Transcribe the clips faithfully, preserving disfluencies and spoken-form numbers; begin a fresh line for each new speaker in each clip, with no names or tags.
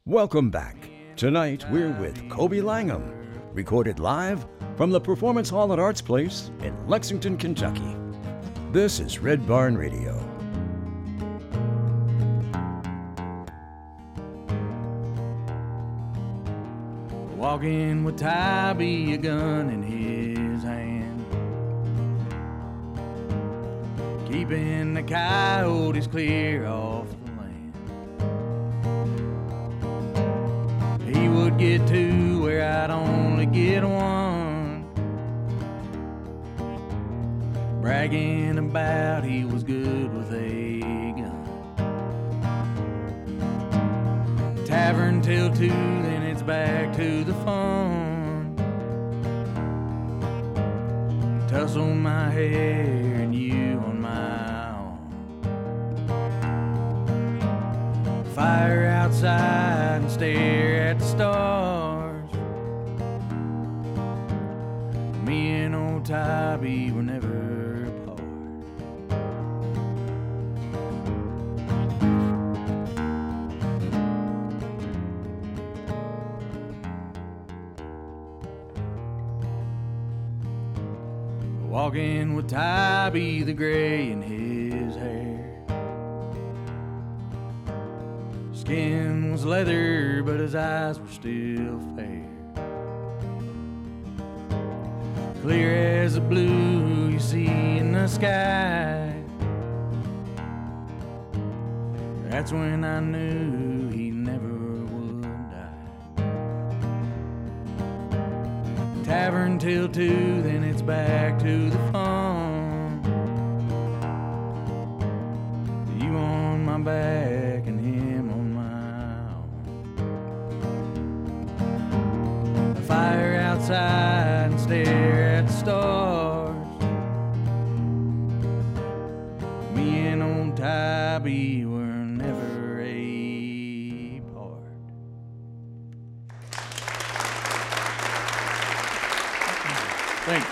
Welcome back. Tonight, we're with Kobe Langham, recorded live from the Performance Hall at Arts Place in Lexington, Kentucky. This is Red Barn Radio.
Walking with Tybee, a gun in his hand, keeping the coyotes clear off the land. He would get two where I'd only get one, bragging about he was good with a gun. Tavern till two, then it's back to the fun. Tussle my hair and you on my arm. Fire outside and stare at the stars. Me and old Tybee were never apart. Walking with Tybee, the gray in his hair. Skin was leather, but his eyes were still fair. Clear as the blue you see in the sky. That's when I knew he never would die. Tavern till two, then it's back to the fun. You on my back and him on my arm. Fire outside and stare at the stars. Me and old Tybee were never apart. Thanks.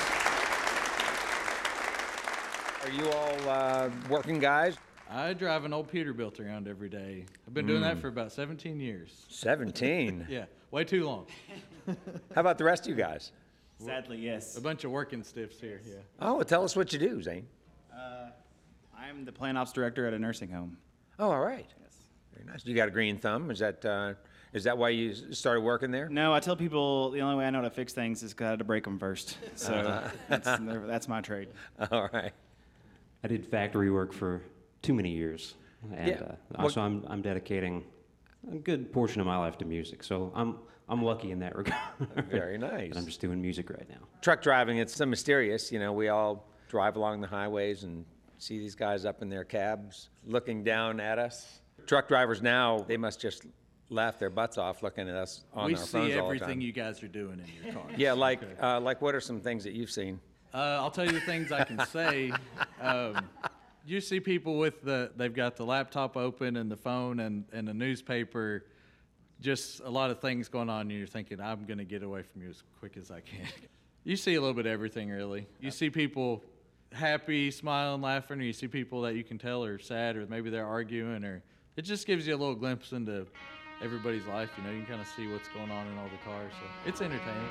Are you all uh, working guys?
I drive an old Peterbilt around every day. I've been doing
Mm.
that for about seventeen years.
seventeen?
Yeah, way too long.
How about the rest of you guys?
Sadly, yes.
A bunch of working stiffs here, yeah.
Oh, well, tell us what you do, Zane.
Uh, I'm the plant ops director at a nursing home.
Oh, all right.
Yes.
Very nice. You got a green thumb. Is that uh, is that why you s- started working there?
No, I tell people the only way I know how to fix things is 'cause I had to break them first. So
Uh-huh.
that's, that's my trade.
All right.
I did factory work for too many years, and
Yeah.
uh,
What-
also I'm I'm dedicating a good portion of my life to music. So I'm I'm lucky in that regard.
Very nice.
And I'm just doing music right now.
Truck driving, it's so mysterious. You know, we all drive along the highways and see these guys up in their cabs looking down at us. Truck drivers now, they must just laugh their butts off looking at us on
We
our
see
phones all the time.
everything you guys are doing in your car.
Yeah, like uh, like what are some things that you've seen?
Uh, I'll tell you the things I can say. Um, you see people with the, they've got the laptop open and the phone and, and the newspaper, just a lot of things going on, and you're thinking, I'm going to get away from you as quick as I can. You see a little bit of everything, really. You see people happy, smiling, laughing, or you see people that you can tell are sad, or maybe they're arguing, or it just gives you a little glimpse into everybody's life. You know, you can kind of see what's going on in all the cars, so it's entertaining.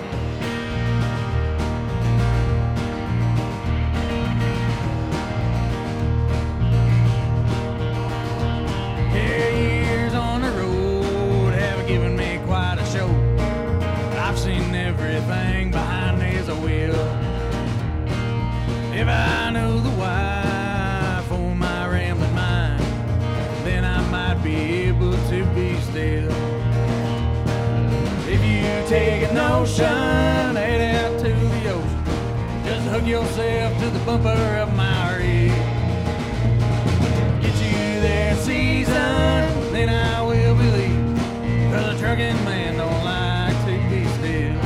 Years on the road have given me quite a show. I've seen everything behind there's a wheel. If I know the why for my rambling mind, then I might be able to be still. If you take a notion, head out to the ocean, just hook yourself to the bumper of my rig. Get you there season, then I will believe, 'cause a trucking man don't like to be still.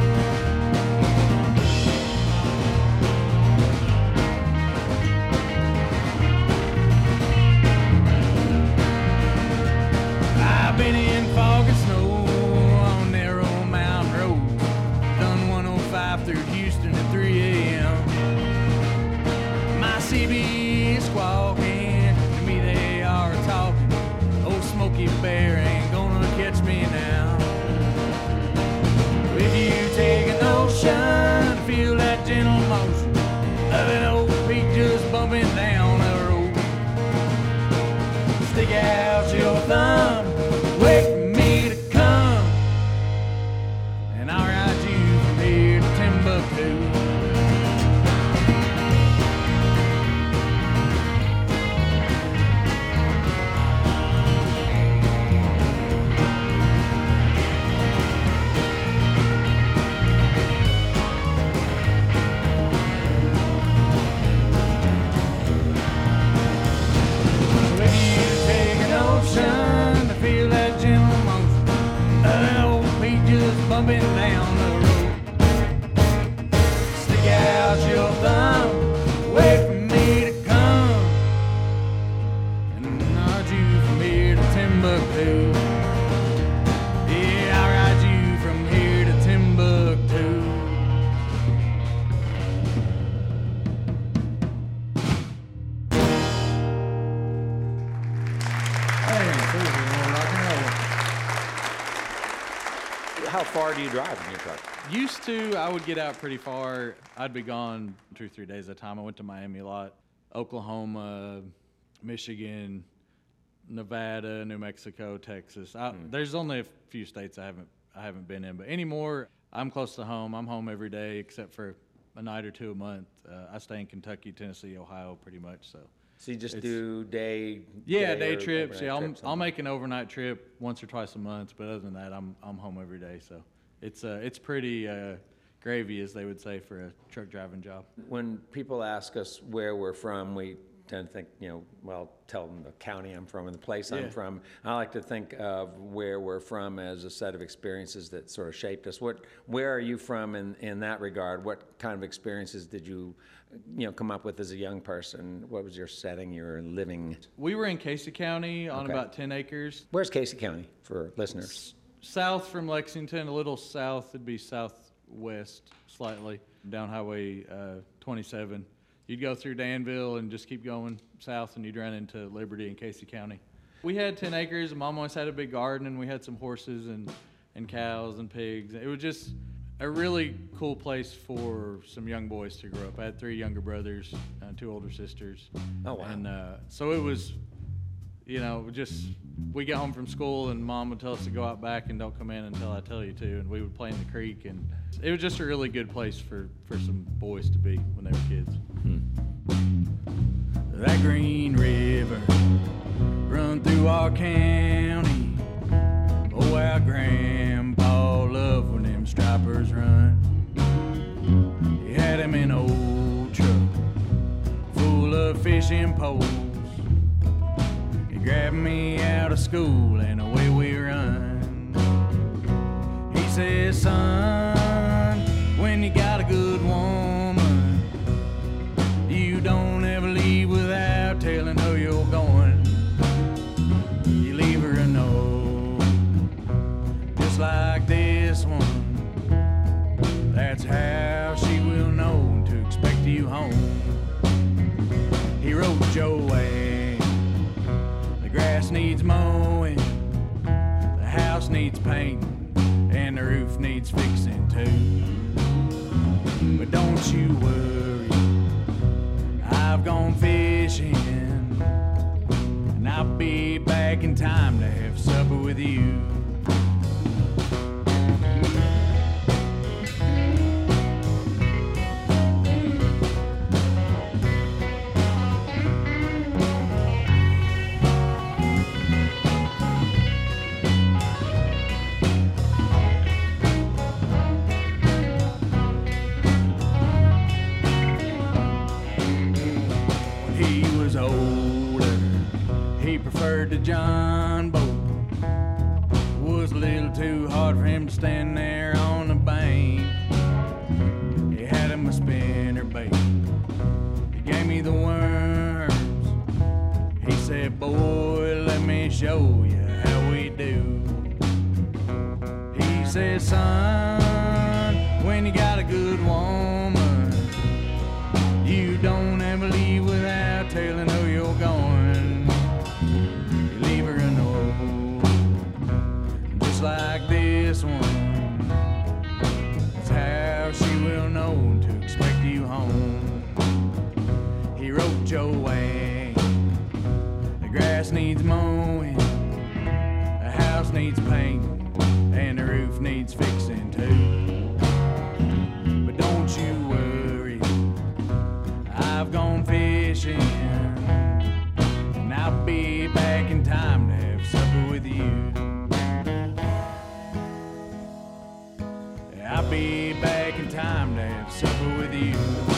I've been in fog and snow on narrow mountain roads, done one oh five through Houston at three a.m. My C B is squawking, to me they are talking. Old Smokey Bear ain't gonna catch wait for me to come, and I'll ride you from here to Timbuktu. Bumping down the road, stick out your thumb, wait for me to come, and nod you from here to Timbuktu. Yeah, I'll ride you from here to Timbuktu. Hey, rock and roll.
How far do you drive in your truck?
Used to, I would get out pretty far. I'd be gone two, three days at a time. I went to Miami a lot, Oklahoma, Michigan, Nevada, New Mexico, Texas. I, mm. There's only a few states I haven't I haven't been in, but anymore, I'm close to home. I'm home every day except for a night or two a month. Uh, I stay in Kentucky, Tennessee, Ohio, pretty much. So.
So you just do day?
Yeah,
day,
day trips. Yeah, I'll,
trips
I'll make an overnight trip once or twice a month, but other than that, I'm I'm home every day. So it's uh it's pretty uh, gravy, as they would say, for a truck driving job.
When people ask us where we're from, we tend to think, you know, well, tell them the county I'm from and the place
Yeah.
I'm from. I like to think of where we're from as a set of experiences that sort of shaped us. What, where are you from in, in that regard? What kind of experiences did you, you know, come up with as a young person? What was your setting you were living?
We were in Casey County on
Okay.
about ten acres.
Where's Casey County for listeners?
South from Lexington, a little south, it'd be southwest slightly, down Highway uh, twenty-seven. You'd go through Danville and just keep going south, and you'd run into Liberty and Casey County. We had ten acres, and Mom always had a big garden, and we had some horses and, and cows and pigs. It was just a really cool place for some young boys to grow up. I had three younger brothers and two older sisters.
Oh, wow.
And uh, so it was, you know, just, we get home from school and Mom would tell us to go out back and don't come in until I tell you to, and we would play in the creek, and it was just a really good place for, for some boys to be when they were kids.
Hmm.
That Green River run through our county. Oh, how Grandpa loved when them stripers run. He had him in an old truck full of fishing poles. He grabbed me out of school and away we run. He says, son, when you got a good woman, you don't ever leave without telling her you're going. You leave her a note, just like this one. That's how she will know to expect you home. He wrote Joanne, the grass needs mowing, the house needs painting, and the roof needs fixing too. But don't you worry, I've gone fishing, and I'll be back in time to have supper with you. To John Boat was a little too hard for him to stand there on the bank. He had him a spinner bait. He gave me the worms. He said, boy, let me show you how we do. He said, son, when you got a good woman, you don't ever leave without telling her you're going. Like this one, that's how she will know to expect you home. He wrote Joanne, the grass needs mowing, the house needs needs paint and the roof needs fixing too. But don't you worry, I've gone fishing, and I'll be back in time to have supper with you. I'll be back in time to have supper with you.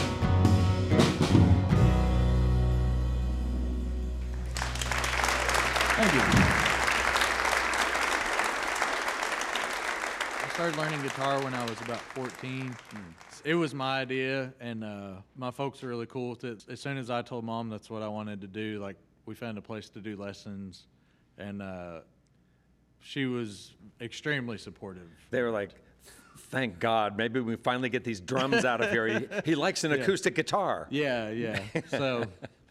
Thank you. I started learning guitar when I was about fourteen. It was my idea, and uh, my folks were really cool with it. As soon as I told Mom that's what I wanted to do, like, we found a place to do lessons, and uh, she was extremely supportive.
They were like, thank God, maybe we finally get these drums out of here. He, he likes an
Yeah.
acoustic guitar.
Yeah, yeah. So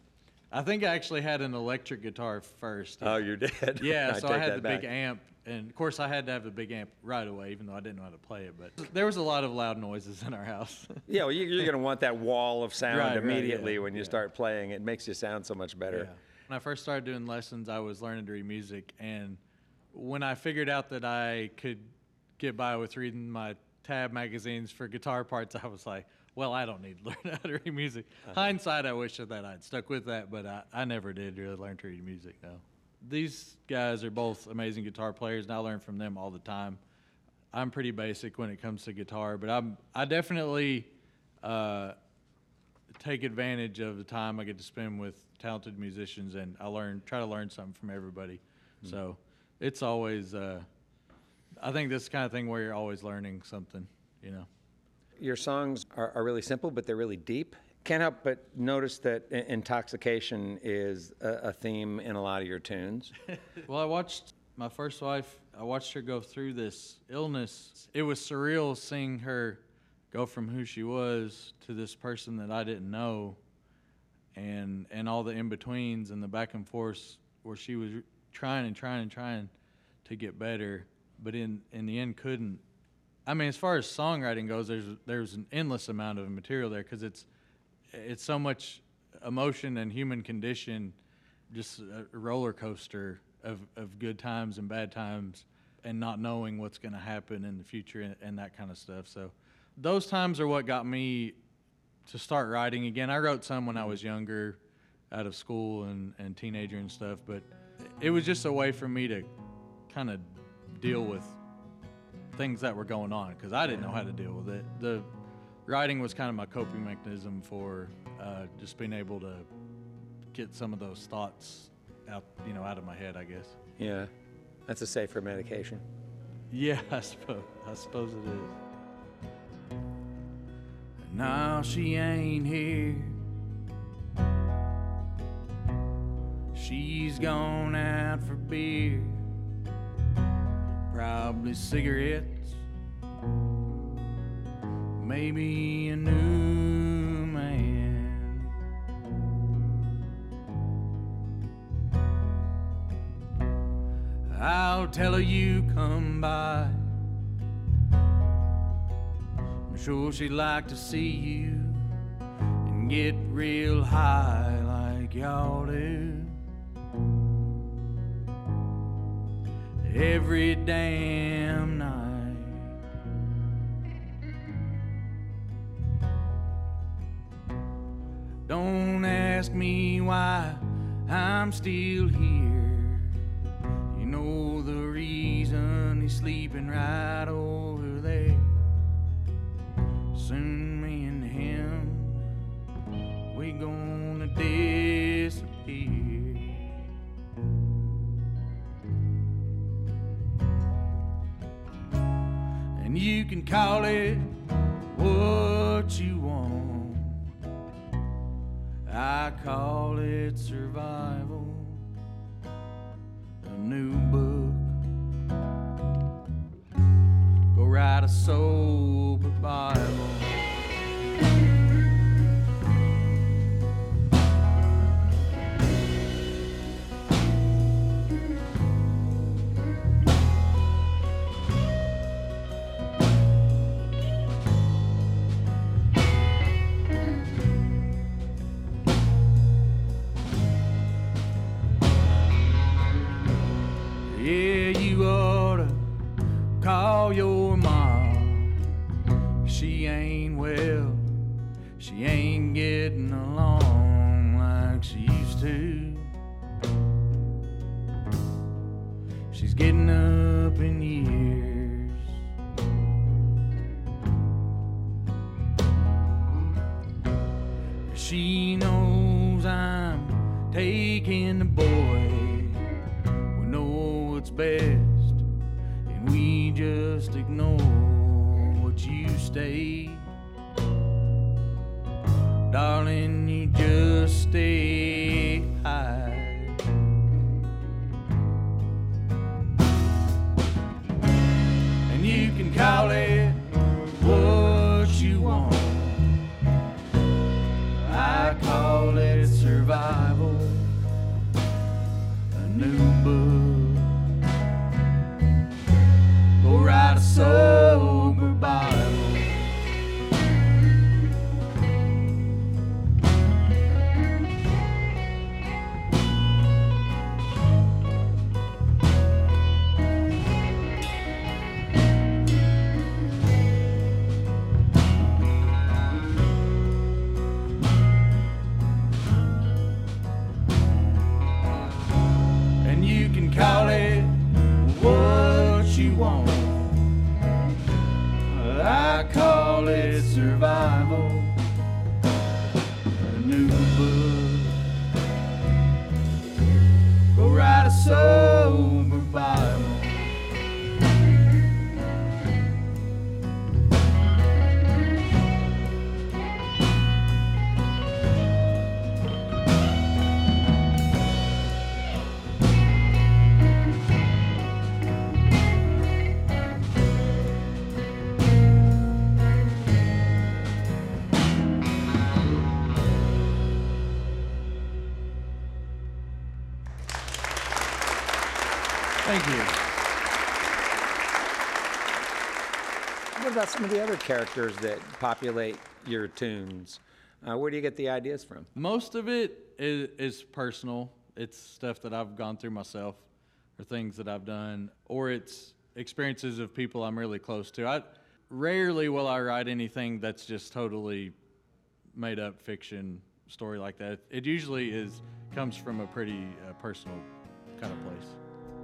I think I actually had an electric guitar first.
Oh, you did?
Yeah, so I
take
had
that
the
back.
big amp, and of course I had to have the big amp right away, even though I didn't know how to play it. But there was a lot of loud noises in our house.
Yeah, well, you, you're going to want that wall of sound
Right, right,
immediately
yeah,
when you
yeah.
start playing. It makes you sound so much better.
Yeah. When I first started doing lessons, I was learning to read music, and when I figured out that I could get by with reading my tab magazines for guitar parts, I was like, well, I don't need to learn how to read music. Uh-huh. Hindsight, I wish that I'd stuck with that, but I, I never did really learn to read music, no. These guys are both amazing guitar players, and I learn from them all the time. I'm pretty basic when it comes to guitar, but I'm I definitely uh, take advantage of the time I get to spend with talented musicians, and I learn try to learn something from everybody. Mm-hmm. So it's always uh, I think this kind of thing where you're always learning something, you know.
Your songs are, are really simple, but they're really deep. Can't help but notice that i- intoxication is a, a theme in a lot of your tunes.
Well, I watched my first wife, I watched her go through this illness. It was surreal seeing her go from who she was to this person that I didn't know, and and all the in-betweens and the back and forth where she was trying and trying and trying to get better, but in, in the end couldn't. I mean, as far as songwriting goes, there's there's an endless amount of material there because it's it's so much emotion and human condition, just a roller coaster of, of good times and bad times, and not knowing what's going to happen in the future and, and that kind of stuff. So those times are what got me to start writing again. I wrote some when I was younger, out of school and, and teenager and stuff, but it was just a way for me to kind of deal with things that were going on because I didn't know how to deal with it. The writing was kind of my coping mechanism for uh, just being able to get some of those thoughts out, you know, out of my head, I guess.
Yeah, that's a safer medication.
Yeah, I suppose, I suppose it is. Now she ain't here. She's gone out for beer, probably cigarettes, maybe a new man. I'll tell her you come by. I'm sure she'd like to see you and get real high like y'all do. Every damn night. Don't ask me why I'm still here. You know the reason he's sleeping right over there. Soon me and him, we gonna disappear. And you can call it what you want. I call it survival. A new book. Go write a sober Bible. Yeah, you are she ain't well. She ain't getting along like she used to. She's getting up in years. She knows I'm taking the boy. We know what's best, and we just ignore what you say. Darling, you just stay high. And you can call it what you want. I call it survival. A new book. Go write a sober Bible. Call it what you want. I call it survival. A new book. Go write a sober Bible. Thank you.
What about some of the other characters that populate your tunes? Uh, where do you get the ideas from?
Most of it is, is personal. It's stuff that I've gone through myself, or things that I've done, or it's experiences of people I'm really close to. I rarely will I write anything that's just totally made up fiction story like that. It usually is comes from a pretty uh, personal kind of place.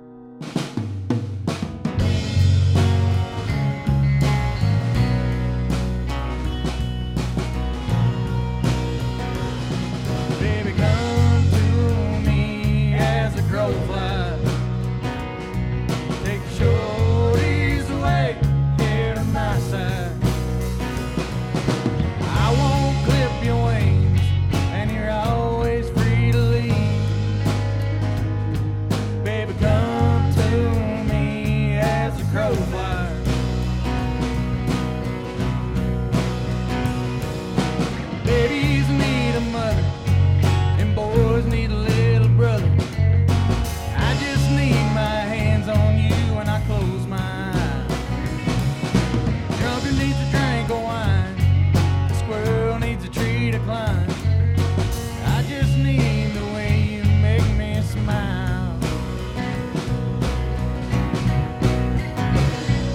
Baby, come to me as a crow flies. Take the shorties away here to my side. I won't clip your wings, and you're always free to leave. Baby, come to me as a crow flies. Babies need a mother, and boys need a little brother. I just need my hands on you when I close my eyes. Drunkard needs a drink of wine, the squirrel needs a tree to climb. I just need the way you make me smile.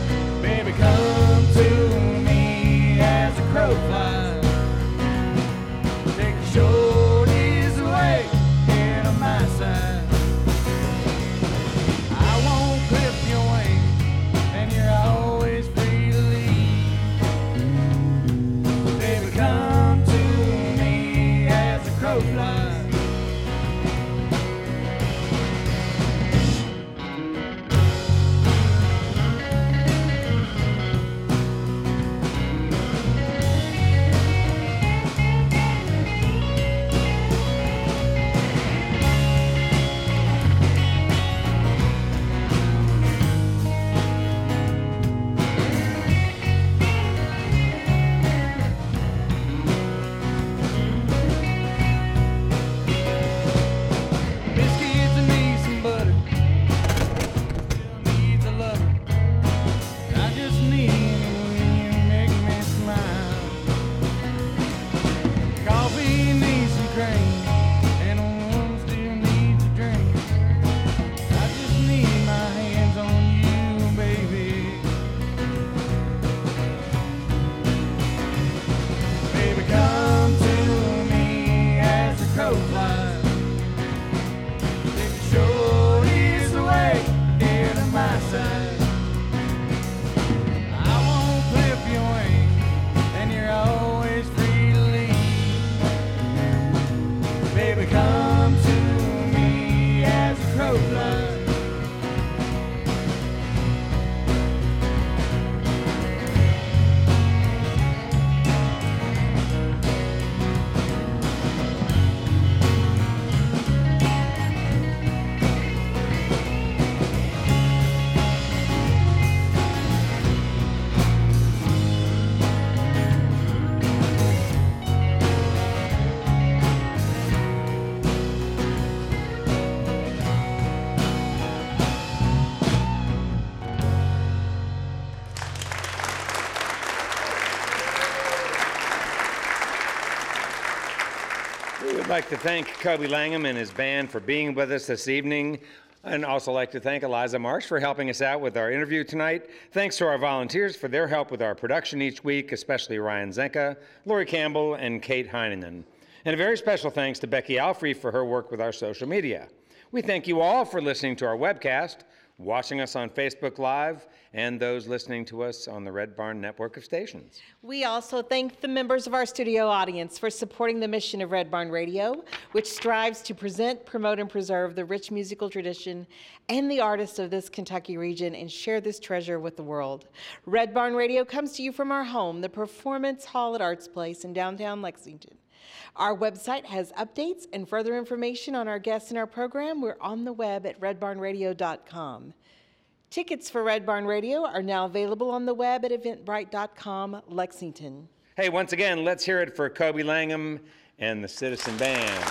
like to thank Kobe Langham and his band for being with us this evening. And also like to thank Eliza Marsh for helping us out with our interview tonight. Thanks to our volunteers for their help with our production each week, especially Ryan Zenka, Lori Campbell, and Kate Heineman. And a very special thanks to Becky Alfrey for her work with our social media. We thank you all for listening to our webcast, watching us on Facebook Live, and those listening to us on the Red Barn network of stations.
We also thank the members of our studio audience for supporting the mission of Red Barn Radio, which strives to present, promote, and preserve the rich musical tradition and the artists of this Kentucky region and share this treasure with the world. Red Barn Radio comes to you from our home, the Performance Hall at Arts Place in downtown Lexington. Our website has updates and further information on our guests and our program. We're on the web at red barn radio dot com. Tickets for Red Barn Radio are now available on the web at eventbrite dot com, Lexington.
Hey, once again, let's hear it for Kobe Langham and the Citizen Band.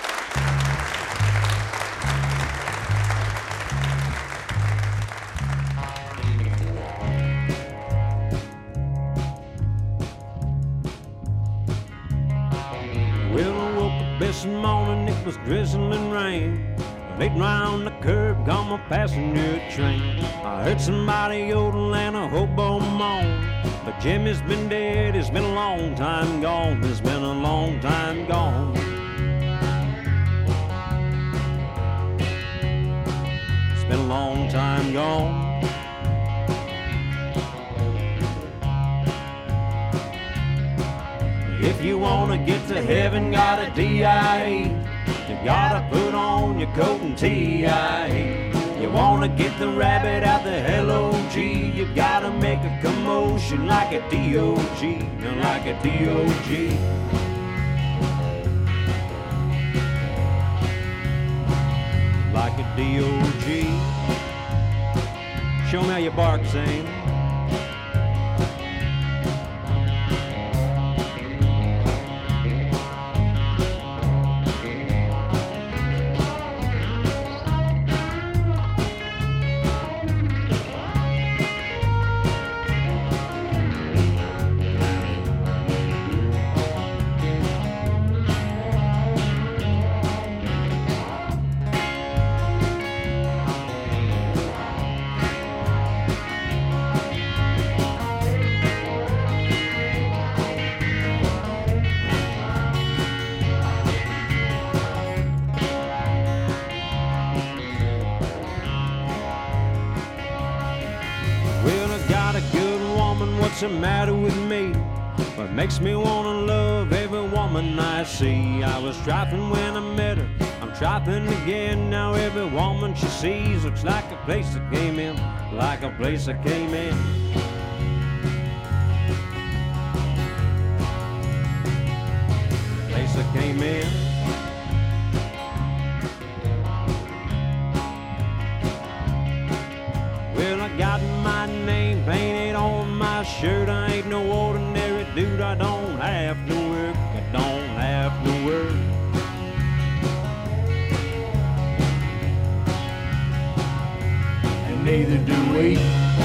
Well, I woke up this morning, it was drizzling rain. Waiting round the curb, got my passenger train. I heard somebody yodel and a hobo moan. But Jimmy's been dead, it's been a long time gone. It's been a long time gone. It's been a long time gone. If you wanna get to heaven, got a D I E. You gotta put on your coat and T I E. You wanna get the rabbit out the L O G. You gotta make a commotion like a D O G, like a D O G. Like a D O G. Show me how you bark, Zane. What's the matter with me? What makes me wanna love every woman I see? I was trifling when I met her, I'm trifling again. Now every woman she sees looks like a place I came in, like a place I came in. Place I came in. Well, I got my name painted on my shirt. I ain't no ordinary dude. I don't have to work. I don't have to work. And neither do we.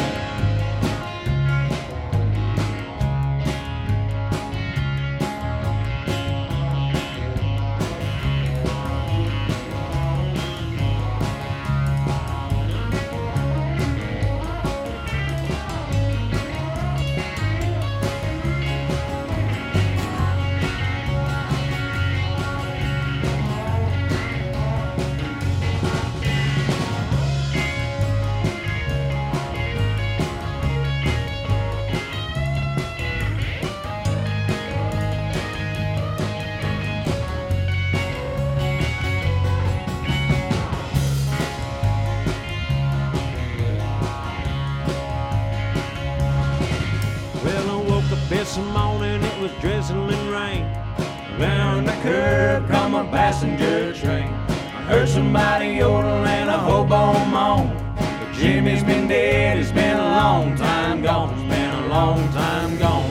This morning it was drizzling rain. Around the curb come a passenger train. I heard somebody yodel and a hobo moan. But Jimmy's been dead, it's been a long time gone. It's been a long time gone.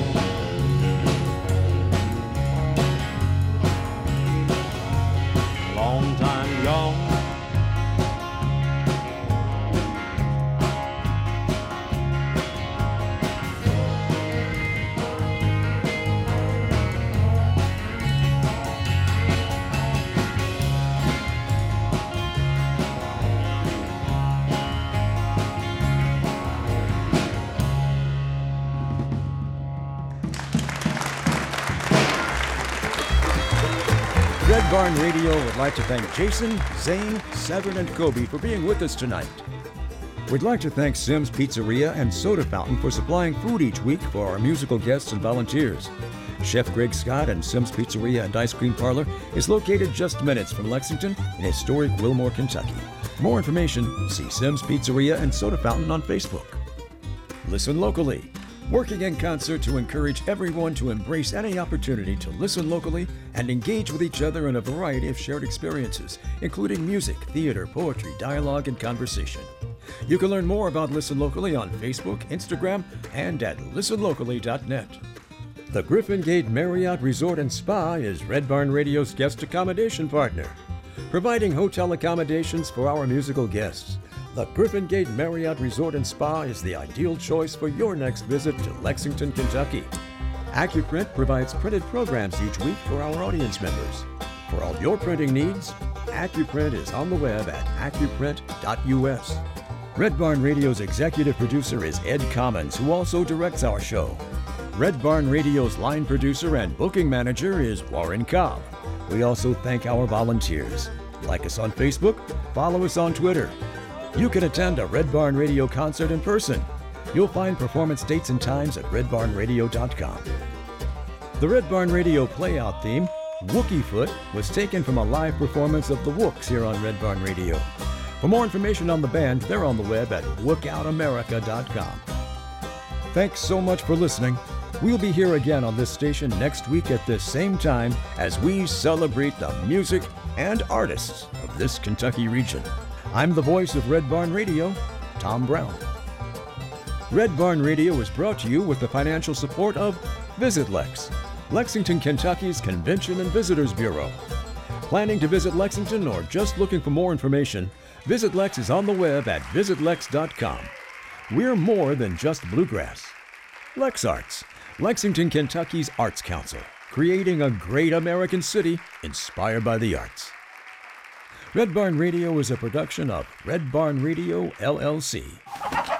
Long time gone.
Red Barn Radio would like to thank Jason, Zane, Severn, and Kobe for being with us tonight. We'd like to thank Sim's Pizzeria and Soda Fountain for supplying food each week for our musical guests and volunteers. Chef Greg Scott and Sim's Pizzeria and Ice Cream Parlor is located just minutes from Lexington in historic Wilmore, Kentucky. For more information, see Sim's Pizzeria and Soda Fountain on Facebook. Listen locally, working in concert to encourage everyone to embrace any opportunity to listen locally and engage with each other in a variety of shared experiences, including music, theater, poetry, dialogue, and conversation. You can learn more about Listen Locally on Facebook, Instagram, and at listen locally dot net. The Griffin Gate Marriott Resort and Spa is Red Barn Radio's guest accommodation partner, providing hotel accommodations for our musical guests. The Griffin Gate Marriott Resort and Spa is the ideal choice for your next visit to Lexington, Kentucky. AccuPrint provides printed programs each week for our audience members. For all your printing needs, AccuPrint is on the web at accuprint dot U S. Red Barn Radio's executive producer is Ed Commons, who also directs our show. Red Barn Radio's line producer and booking manager is Warren Cobb. We also thank our volunteers. Like us on Facebook, follow us on Twitter. You can attend a Red Barn Radio concert in person. You'll find performance dates and times at red barn radio dot com. The Red Barn Radio playout theme, Wookie Foot, was taken from a live performance of the Wooks here on Red Barn Radio. For more information on the band, they're on the web at wook out america dot com. Thanks so much for listening. We'll be here again on this station next week at this same time as we celebrate the music and artists of this Kentucky region. I'm the voice of Red Barn Radio, Tom Brown. Red Barn Radio is brought to you with the financial support of Visit Lex, Lexington, Kentucky's Convention and Visitors Bureau. Planning to visit Lexington or just looking for more information, Visit Lex is on the web at visit lex dot com. We're more than just bluegrass. Lex Arts, Lexington, Kentucky's Arts Council, creating a great American city inspired by the arts. Red Barn Radio is a production of Red Barn Radio, L L C.